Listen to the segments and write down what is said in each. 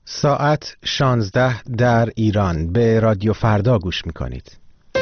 ساعت 16 در ایران. به رادیو فردا گوش میکنید.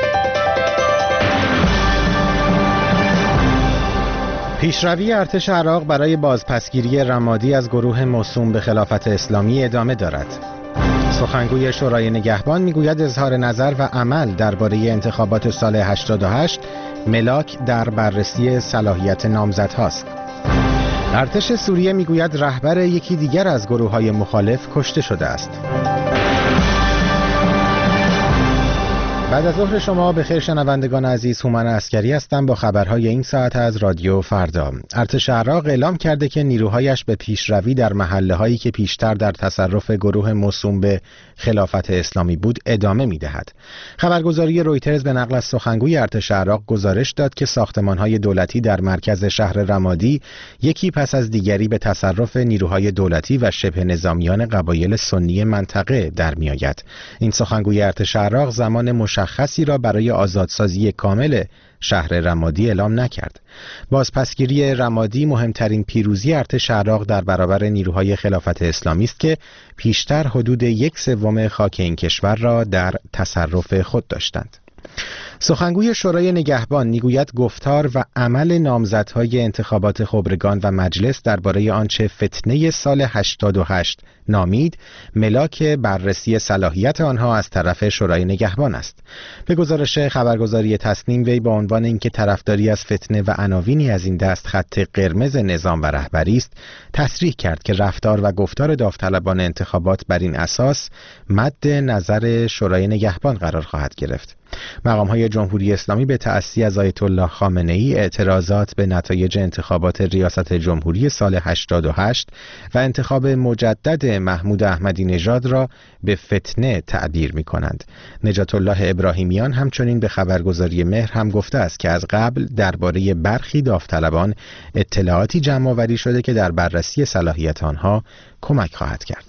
پیشروی ارتش عراق برای بازپسگیری رمادی از گروه موسوم به خلافت اسلامی ادامه دارد. سخنگوی شورای نگهبان میگوید اظهار نظر و عمل درباره انتخابات سال 88 ملاک در بررسی صلاحیت نامزدهاست. ارتش سوریه میگوید رهبر یکی دیگر از گروه‌های مخالف کشته شده است. بعد از ظهر شما بخیر شنوندگان عزیز، هومن عسکری هستم با خبرهای این ساعت از رادیو فردا. ارتش عراق اعلام کرده که نیروهایش به پیشروی در محله‌هایی که پیشتر در تصرف گروه موسوم به خلافت اسلامی بود ادامه می‌دهد. خبرگزاری رویترز به نقل از سخنگوی ارتش عراق گزارش داد که ساختمان‌های دولتی در مرکز شهر رمادی یکی پس از دیگری به تصرف نیروهای دولتی و شبه نظامیان قبایل سنی منطقه در می‌آید. این سخنگوی ارتش عراق زمان مشخصی را برای آزادسازی کامل شهر رمادی اعلام نکرد. بازپسگیری رمادی مهمترین پیروزی ارتش عراق در برابر نیروهای خلافت اسلامی است که پیشتر حدود 1/3 خاک این کشور را در تصرف خود داشتند. سخنگوی شورای نگهبان میگوید گفتار و عمل نامزدهای انتخابات خبرگان و مجلس درباره آنچه فتنه سال 88 نامید ملاک بررسی صلاحیت آنها از طرف شورای نگهبان است. به گزارش خبرگزاری تصنیم وی با عنوان اینکه طرفداری از فتنه و عناوینی از این دست خط قرمز نظام و رهبری است، تصریح کرد که رفتار و گفتار داوطلبان انتخابات بر این اساس مد نظر شورای نگهبان قرار خواهد گرفت. مقام‌های جمهوری اسلامی به تأسی از آیت الله خامنه‌ای اعتراضات به نتایج انتخابات ریاست جمهوری سال 88 و انتخاب مجدد محمود احمدی نژاد را به فتنه تعبیر می‌کنند. نجات الله ابراهیمیان همچنین به خبرگزاری مهر هم گفته است که از قبل درباره برخی داوطلبان اطلاعاتی جمع‌آوری شده که در بررسی صلاحیت آنها کمک خواهد کرد.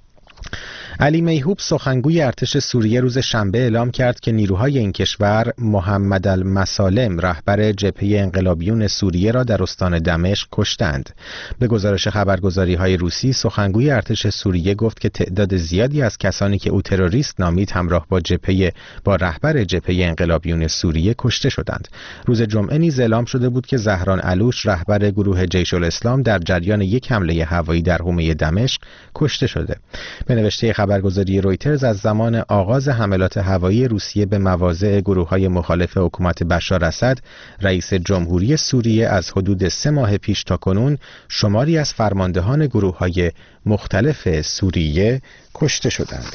علی میهوب سخنگوی ارتش سوریه روز شنبه اعلام کرد که نیروهای این کشور محمد المسالم رهبر جبهه انقلابیون سوریه را در استان دمشق کشتند. به گزارش خبرگزاری‌های روسی، سخنگوی ارتش سوریه گفت که تعداد زیادی از کسانی که او تروریست نامید همراه با رهبر جبهه انقلابیون سوریه کشته شدند. روز جمعه نیز اعلام شده بود که زهران علوش رهبر گروه جیش الاسلام در جریان یک حمله هوایی در حومه دمشق کشته شده. به نوشته خبرگزاری رویترز از زمان آغاز حملات هوایی روسیه به مواضع گروه‌های مخالف حکومت بشار اسد، رئیس جمهوری سوریه از حدود 3 ماه پیش تا کنون شماری از فرماندهان گروه‌های مختلف سوریه کشته شدند.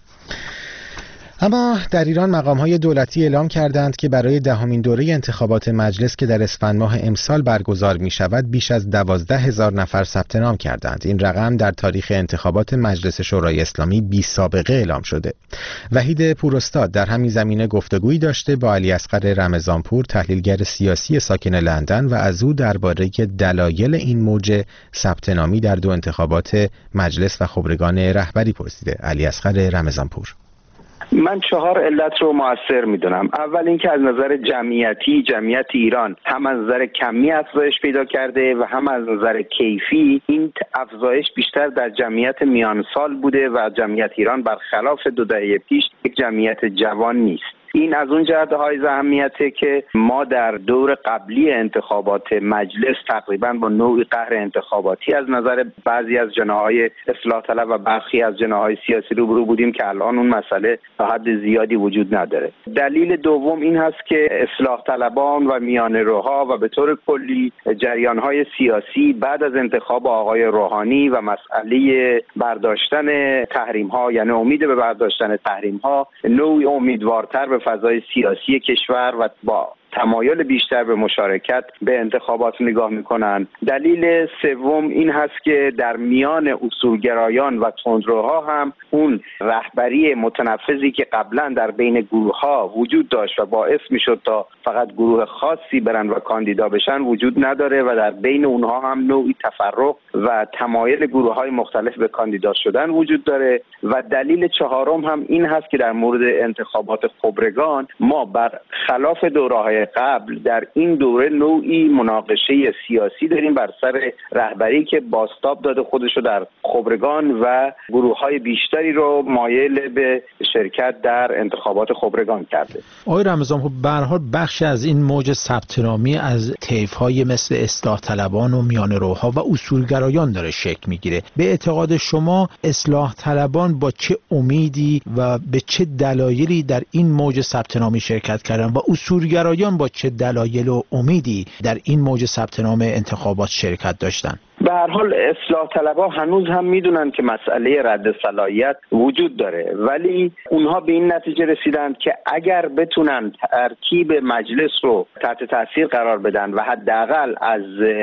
اما در ایران مقام‌های دولتی اعلام کردند که برای 10مین دوره انتخابات مجلس که در اسفند ماه امسال برگزار می‌شود بیش از 12,000 نفر ثبت نام کردند. این رقم در تاریخ انتخابات مجلس شورای اسلامی بی سابقه اعلام شده. وحید پوراستاد در همین زمینه گفتگویی داشته با علیاصغر رمضانپور، تحلیلگر سیاسی ساکن لندن، و از او درباره دلایل این موج ثبت نامی در دو انتخابات مجلس و خبرگان رهبری پرسیده. علیاصغر رمضانپور: من 4 علت رو مؤثر میدونم. اول اینکه از نظر جمعیت ایران هم از نظر کمی افزایش پیدا کرده و هم از نظر کیفی این افزایش بیشتر در جمعیت میان سال بوده و جمعیت ایران برخلاف 2 دهه پیش یک جمعیت جوان نیست. این از اون جهت های اهمیته که ما در دور قبلی انتخابات مجلس تقریبا با نوعی قهر انتخاباتی از نظر بعضی از جناح‌های اصلاح طلب و برخی از جناح‌های سیاسی روبرو بودیم که الان اون مسئله تا حد زیادی وجود نداره. دلیل دوم این هست که اصلاح طلبان و میانه‌روها و به طور کلی جریان‌های سیاسی بعد از انتخاب آقای روحانی و مسئله برداشتن تحریم‌ها، یعنی امید به برداشتن تحریم‌ها، نوعی امیدوارتر به فضای سیاسی کشور و با تمایل بیشتر به مشارکت به انتخابات نگاه میکنن. دلیل سوم این هست که در میان اصولگرایان و تندروها هم اون رهبری متنفذی که قبلا در بین گروه‌ها وجود داشت و باعث میشد تا فقط گروه خاصی برن و کاندیدا بشن وجود نداره و در بین اونها هم نوعی تفرق و تمایل گروه‌های مختلف به کاندیدا شدن وجود داره. و دلیل چهارم هم این هست که در مورد انتخابات خبرگان ما بر خلاف دوره‌های قبل در این دوره نوعی مناقشه سیاسی داریم بر سر رهبری که بازتاب داده خودش رو در خبرگان و گروه‌های بیشتری رو مایل به شرکت در انتخابات خبرگان کرده. آقای رمضان، خب به هر حال بخشی از این موج ثبت‌نامی از طیف‌های مثل اصلاح طلبان و میانه‌روها و اصولگرایان داره شکل میگیره. به اعتقاد شما اصلاح طلبان با چه امیدی و به چه دلایلی در این موج ثبت‌نامی شرکت کردن و اصولگرایان با چه دلایل و امیدی در این موج ثبت‌نام انتخابات شرکت داشتن؟ به هر حال اصلاح طلبها هنوز هم میدونن که مسئله رد صلاحیت وجود داره، ولی اونها به این نتیجه رسیدند که اگر بتونن ترکیب مجلس رو تحت تاثیر قرار بدن و حداقل از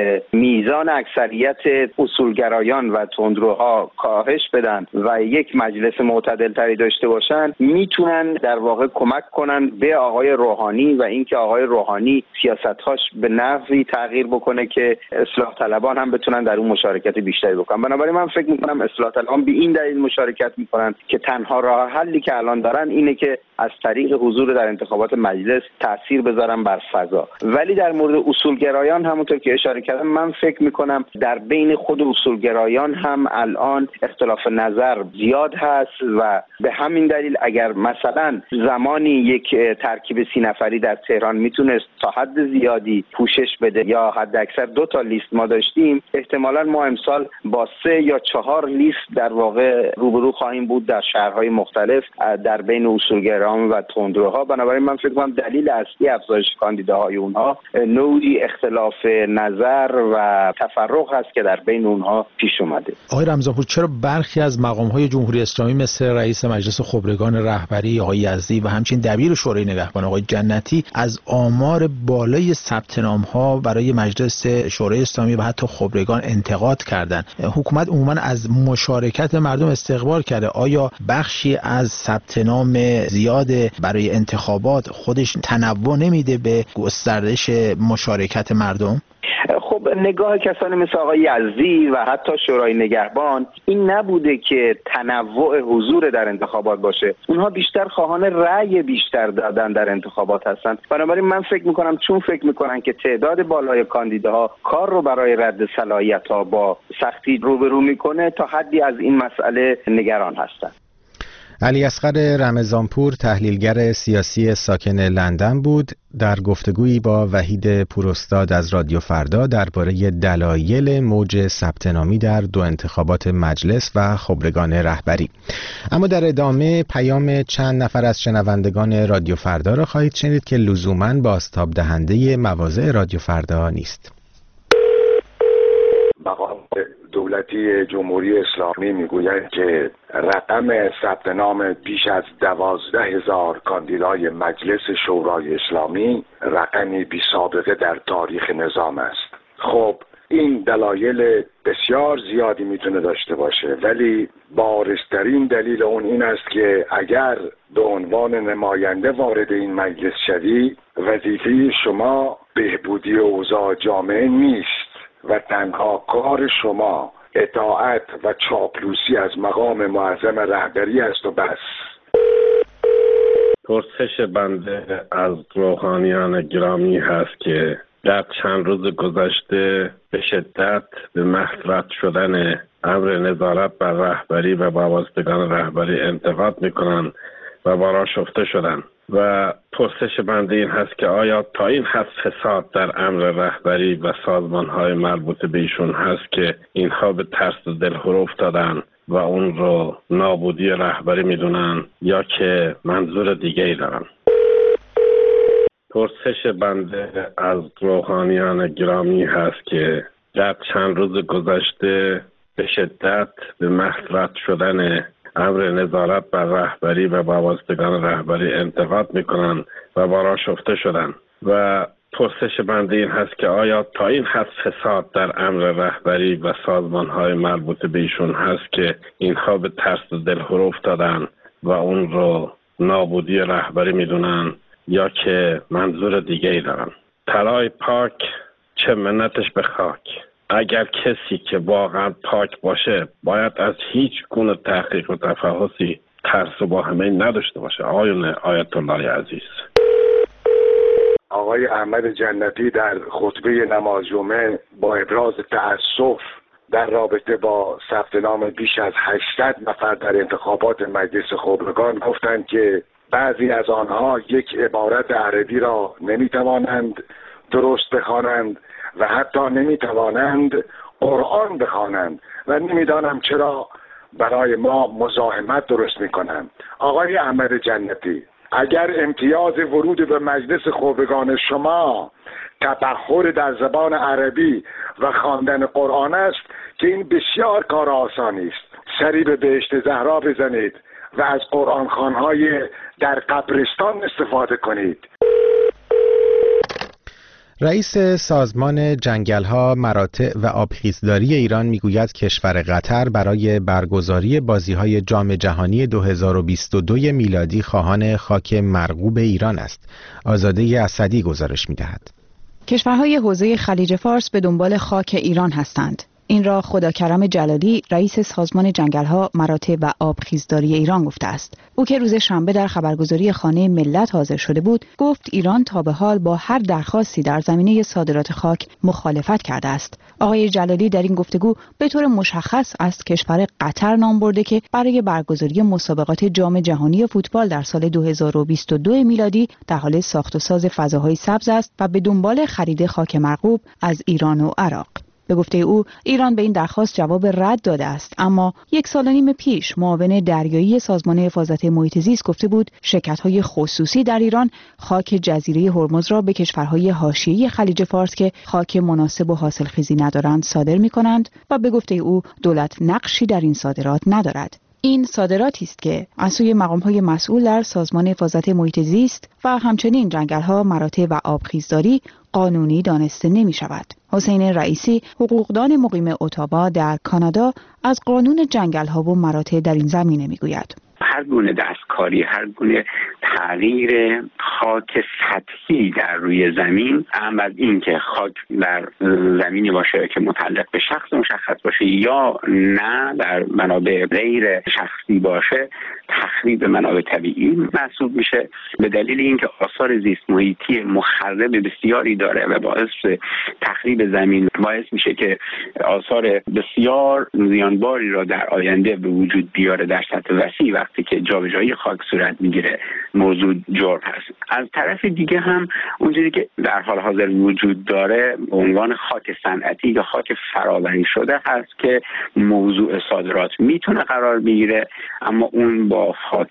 میزان اکثریت اصولگرایان و تندروها کاهش بدن و یک مجلس معتدل تری داشته باشن، میتونن در واقع کمک کنن به آقای روحانی و اینکه آقای روحانی سیاست‌هاش به نحوی تغییر بکنه که اصلاح طلبان هم بتونن در اون مشارکت بیشتری بکنن. بنابراین من فکر میکنم اصلاح طلبان به این دلیل مشارکت میکنن که تنها راه حلی که الان دارن اینه که از طریق حضور در انتخابات مجلس تأثیر بذارن بر فضا. ولی در مورد اصولگرایان همونطور که اشاره کردم، من فکر میکنم در بین خود اصولگرایان هم الان اختلاف نظر زیاد هست و به همین دلیل اگر مثلا زمانی یک ترکیب 30 نفری در تهران میتونست تا حد زیادی پوشش بده یا حد اکثر 2 تا لیست ما داشتیم، احتمالاً ما امسال با 3 یا 4 لیست در واقع روبرو خواهیم بود در شهرهای مختلف در بین اصولگرایان و تندروها. بنابراین من فکر کنم دلیل اصلی افزایش کاندیداهای اونها نوعی اختلاف نظر و تفرق هست که در بین اونها پیش اومده. آقای رمضانپور، چرا برخی از مقام‌های جمهوری اسلامی مثل رئیس مجلس خبرگان رهبری آقای یزدی و همچنین دبیر شورای نگهبان آقای جنتی از آمار بالای ثبت نام‌ها برای مجلس شورای اسلامی و حتی خبرگان انتقاد کردند؟ حکومت عموما از مشارکت مردم استقبال کرده. آیا بخشی از ثبت نام زیاد برای انتخابات خودش تنوع نمیده به گسترش مشارکت مردم؟ خب نگاه کسانی مثل آقای یزدی و حتی شورای نگهبان این نبوده که تنوع حضور در انتخابات باشه. اونها بیشتر خواهان رأی بیشتر دادن در انتخابات هستند. بنابراین من فکر میکنم چون فکر میکنن که تعداد بالای کاندیداها کار رو برای رد صلاحیت‌ها با سختی روبرو میکنه، تا حدی از این مسئله نگران هستند. علی اصغر رمضانپور، تحلیلگر سیاسی ساکن لندن بود، در گفتگویی با وحید پوراستاد از رادیو فردا درباره دلایل موج ثبت‌نامی در 2 انتخابات مجلس و خبرگان رهبری. اما در ادامه پیام چند نفر از شنوندگان رادیو فردا را خواهید شنید که لزوماً بازتاب دهنده مواضع رادیو فردا نیست. مقام دولتی جمهوری اسلامی میگویند که رقم ثبت نام بیش از 12,000 کاندیدای مجلس شورای اسلامی رقمی بی سابقه در تاریخ نظام است. خب این دلایل بسیار زیادی میتونه داشته باشه، ولی بارزترین دلیل اون این است که اگر به عنوان نماینده وارد این مجلس شوی، وظیفه شما بهبودی اوضاع جامعه نیست و تنها کار شما اطاعت و چاپلوسی از مقام معظم رهبری است و بس. پرسش بنده از روحانیان گرامی هست که در چند روز گذشته به شدت به محو رد شدن امر نظارت بر رهبری و وابستگان رهبری انتقاد میکنن و برآشفته شدن و پرسش بنده این هست که آیا تا این حد فساد در امر رهبری و سازمان‌های مربوط به ایشون هست که اینها به ترس دلهره افتادن و اون رو نابودی رهبری میدونن، یا که منظور دیگه ای دارن؟ پرسش بنده از روحانیان گرامی هست که در چند روز گذشته به شدت به محو رد شدن امر نظارت بر رهبری و وابستگان رهبری انتقاد میکنن و برآشفته شدن و پرسش بنده این هست که آیا تا این حد فساد در امر رهبری و سازمان‌های مربوط به ایشون هست که اینها به ترس دلهره افتادن و اون رو نابودی رهبری میدونن، یا که منظور دیگه ای دارن؟ طلای پاک چه منتش به خاک. اگر کسی که واقعا پاک باشه باید از هیچ گونه تحقیق و تفحصی ترس و واهمه‌ای نداشته باشه. آیت الله عزیز. آقای آقای احمد جنتی در خطبه نماز جمعه با ابراز تأسف در رابطه با ثبت نام بیش از 800 نفر در انتخابات مجلس خبرگان گفتند که بعضی از آنها یک عبارت عربی را نمیتوانند درست بخوانند و حتی نمیتوانند قرآن بخوانند و نمیدانم چرا برای ما مزاحمت درست میکنند. آقای احمد جنتی، اگر امتیاز ورود به مجلس خبرگان شما تبحر در زبان عربی و خواندن قرآن است که این بسیار کار آسانی است، سری به بهشت زهرا بزنید و از قرآن خوانهای در قبرستان استفاده کنید. رئیس سازمان جنگل‌ها، مراتع و آبخیزداری ایران میگوید کشور قطر برای برگزاری بازی‌های جام جهانی 2022 میلادی خواهان خاک مرغوب ایران است. آزاده اسدی گزارش می‌دهد. کشورهای حوزه خلیج فارس به دنبال خاک ایران هستند. این را خداکرم جلالی، رئیس سازمان جنگل‌ها، مراتع و آبخیزداری ایران گفته است. او که روز شنبه در خبرگزاری خانه ملت حاضر شده بود، گفت ایران تا به حال با هر درخواستی در زمینه صادرات خاک مخالفت کرده است. آقای جلالی در این گفتگو به طور مشخص از کشور قطر نام برده که برای برگزاری مسابقات جام جهانی فوتبال در سال 2022 میلادی در حال ساخت و ساز فضاهای سبز است و به دنبال خرید خاک مرغوب از ایران و عراق. به گفته او، ایران به این درخواست جواب رد داده است، اما 1.5 سال پیش معاون دریایی سازمان حفاظت محیط زیست گفته بود شرکت‌های خصوصی در ایران خاک جزیره هرمز را به کشورهای حاشیه‌ای خلیج فارس که خاک مناسب و حاصلخیزی ندارند صادر می‌کنند و به گفته او دولت نقشی در این صادرات ندارد. این صادراتی است که از سوی مقام‌های مسئول در سازمان حفاظت محیط زیست و همچنین جنگل‌ها، مراتع و آبخیزداری قانونی دانسته نمی‌شود. حسین رئیسی، حقوقدان مقیم اتاوا در کانادا، از قانون جنگل‌ها و مراتع در این زمینه می‌گوید. هر گونه دستکاری، هر گونه تغییر خاک سطحی در روی زمین، اما از این که خاک در زمینی باشه که متعلق به شخص مشخص باشه یا نه در منابع غیر شخصی باشه، تخریب منابع طبیعی محسوب میشه. به دلیل اینکه آثار زیست محیطی مخرب بسیاری داره و باعث تخریب زمین باعث میشه که آثار بسیار زیانباری را در آینده به وجود بیاره در سطح وسیع. وقتی که جابجایی خاک صورت میگیره موضوع جرم هست. از طرف دیگه هم اونجوری که در حال حاضر وجود داره به عنوان خاک صنعتی یا خاک فراوری شده هست که موضوع صادرات میتونه قرار بگیره، اما اون با خاک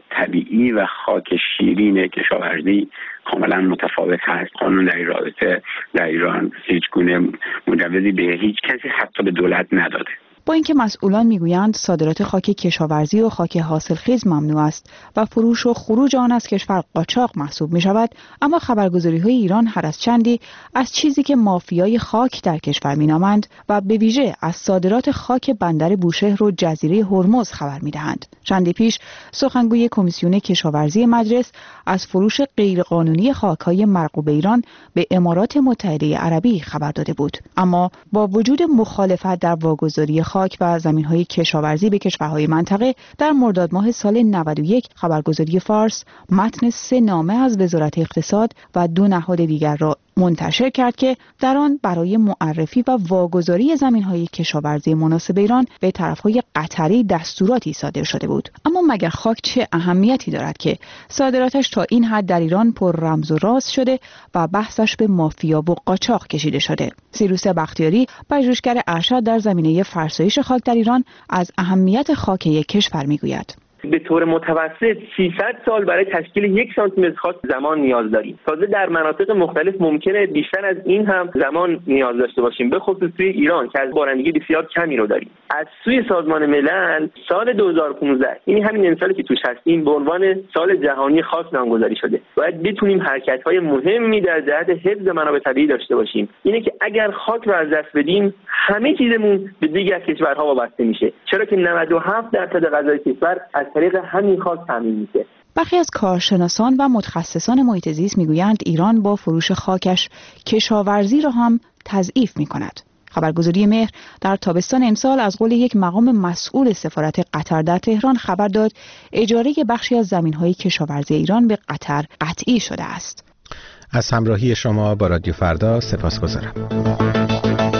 طبیعی و خاک شیرین کشاورزی کاملا متفاوت هست. قانون در این رابطه در ایران هیچ گونه مجوزی به هیچ کسی حتی به دولت نداده. با اینکه مسئولان میگویند صادرات خاک کشاورزی و خاک حاصلخیز ممنوع است و فروش و خروج آن از کشور قاچاق محسوب می شود، اما خبرگزاری‌های ایران هر از چندی از چیزی که مافیای خاک در کشور مینامند و به ویژه از صادرات خاک بندر بوشهر و جزیره هرمز خبر می‌دهند. چندی پیش سخنگوی کمیسیون کشاورزی مجلس از فروش غیرقانونی خاک‌های مرغوب ایران به امارات متحده عربی خبر داده بود، اما با وجود مخالفت در واگذاری خاک و زمین‌های کشاورزی به کشورهای منطقه، در مرداد ماه سال 91 خبرگزاری فارس متن 3 نامه از وزارت اقتصاد و 2 نهاد دیگر را منتشر کرد که در آن برای معرفی و واگذاری زمین‌های کشاورزی مناسب ایران به طرف‌های قطری دستوراتی صادر شده بود. اما مگر خاک چه اهمیتی دارد که صادراتش تا این حد در ایران پر رمز و راز شده و بحثش به مافیا و قاچاق کشیده شده؟ سیروس بختیاری، پژوهشگر ارشد در زمینه فرسایش خاک در ایران، از اهمیت خاک یک کشور میگوید. به طور متوسط 300 سال برای تشکیل 1 سانتی متر خاک زمان نیاز داریم. تازه در مناطق مختلف ممکنه بیشتر از این هم زمان نیاز داشته باشیم، به خصوص توی ایران که از بارندگی بسیار کمی رو داریم. از سوی سازمان ملل سال 2015، یعنی همین امسالی که توش هستیم، به عنوان سال جهانی خاک نامگذاری شده. باید بتونیم حرکت‌های مهمی در جهت حفظ منابع طبیعی داشته باشیم. اینه که اگر خاک رو از دست بدیم، همه چیزمون به دیگر از کشورها وابسته میشه، چرا که 97% غذای کشور از طریق همین خاک تامین میشه. برخی از کارشناسان و متخصصان محیط زیست میگویند ایران با فروش خاکش کشاورزی را هم تضعیف میکند. خبرگزاری مهر در تابستان امسال از قول یک مقام مسئول سفارت قطر در تهران خبر داد اجاره بخشی از زمین‌های کشاورزی ایران به قطر قطعی شده است. از همراهی شما با رادیو فردا سپاسگزارم.